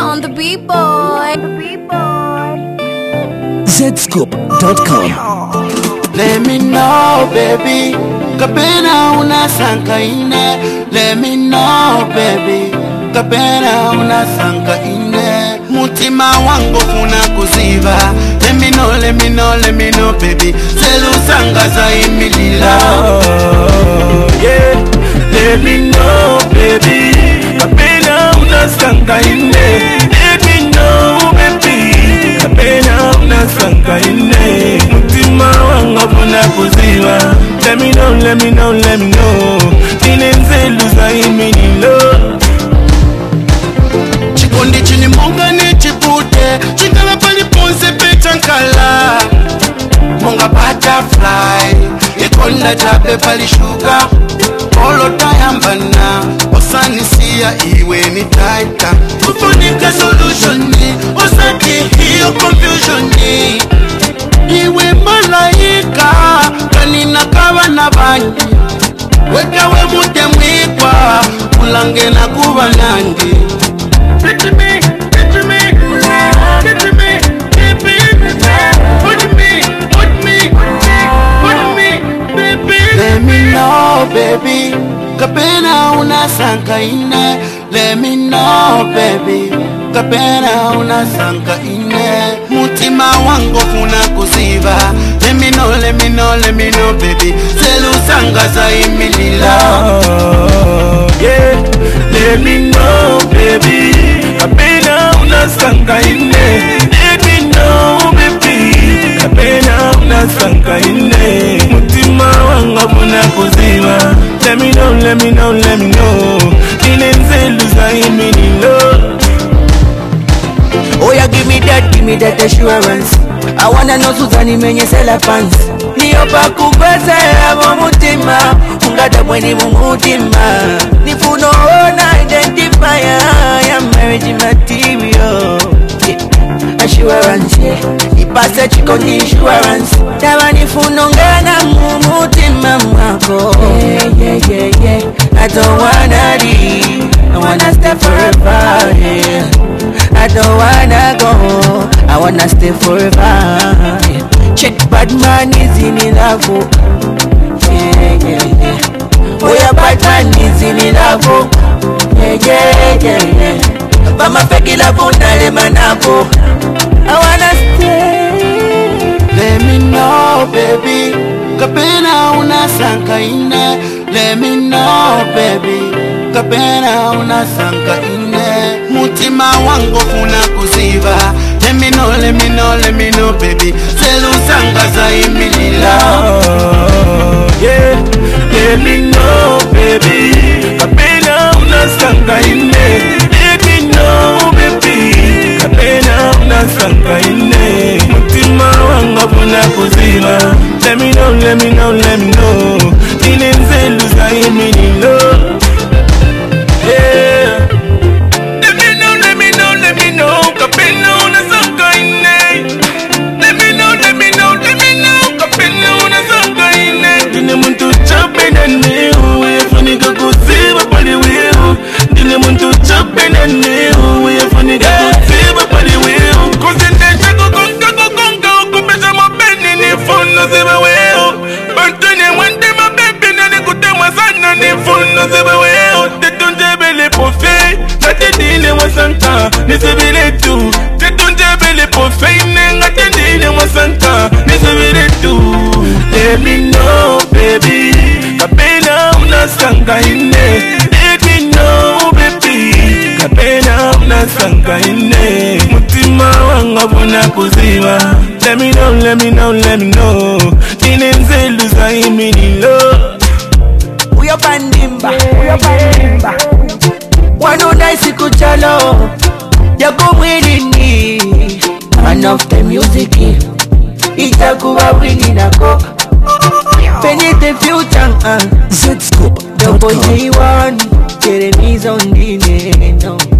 on the beat boy. Zscoop.com. Let me know, baby. Kapena unasanka ine. Let me know, baby. Kapena unasanka ine. Mutima wangu kuna kuziva. Let me know, let me know, let me know, baby. Zelu sanga za imilila. Yeah, let me know, baby. Kapena unasanka ine. Let me know, baby. Kapena unasanka ine. Mutima wangu kuna kuziva. Let me know, let me know, let me know. Zelu za imilila. Chikondi chini monga ni chipute. Chikala pali ponse pechankala. Monga butterfly. Ikonda chape pali sugar. Polo tayambana. Osani siya iwe ni taita. Kufunika solution ni. Osaki hiyo confusion ni. Iwe malaika. Kanina kawa na bandi. Wekawe mute mwikwa. Kulange na kuwa nandi. Let me know, baby. Kapena unasanka ine. Let me know, baby. Kapena unasanka ine. Mutima wangu kuna kuziva. Let me know, let me know, let me know, baby. Zelu sanga za imilila. Yeah, let me know, baby. Kapena unasanka ine. Let me know, baby. Kapena unasanka ine. Mutima wangu kuna kuziva. Let me know, let me know, let me know. Zelu za imilila. Oh yeah, give me that assurance. I wanna know Suzanne menye sell pants. Niyopa kubese abo mutima. Ungata mweni mumutima. Nifuno ona identifier. Ya marriage material. Yeah. Assurance, yeah. Ipase chiko ni insurance. Tawa nifuno ngana mumutima mwako. Yeah. I don't wanna leave. I wanna stay forever, yeah. I don't wanna go, I wanna stay forever, yeah. Check bad man is in love, yeah. Oh yeah, bad man is in love, yeah. Mama fake love, nale manabo. I wanna stay. Let me know, baby. Kapena unasanka ine. Let me know, baby. Kapena unasanka ine. Mutima wangu kuna kuziva. Let me know, let me know, let me know, baby. Zelu sanga za imilila. Yeah, let me know, baby. Kapena unasanka ine. Let me know, baby. Kapena unasanka ine. Mutima wangu kuna kuziva. Let me know, let me know, let me know. Zelu za imilila. Yeah. Let me know, let me know, let me know. Kapena unasanka ine. Let me know, let me know, let me know. Kapena unasanka ine. Dine muntu chape na neu. Yafunika kuziba pali weu. Dine muntu chape na neu. Yafunika kuziba pali weu. Konsenteja kukonga kukonga. Ukupesha mabeni ni funo ziba weu. Bantune mwende mabebi na nikute mwazana ni funo ziba weu. Tetunjebele pofe. Natendile mwasanta. Nisebele tu. Tetunjebele pofe. Natendile mwasanta. Nisebele tu. Let me know, baby. Kapena unasanka ine. Let me know, baby. Kapena unasanka ine. Mutima wangu kuna kuziva. Let me know, let me know, let me know. Zelu za imilila. Uyo pandimba. Wano nice kuchalo. Yako mwilini. Man of the music. Itakuwa wini nako. Penny the future. Zscoop.com. Double J1. Jeremy's on the no.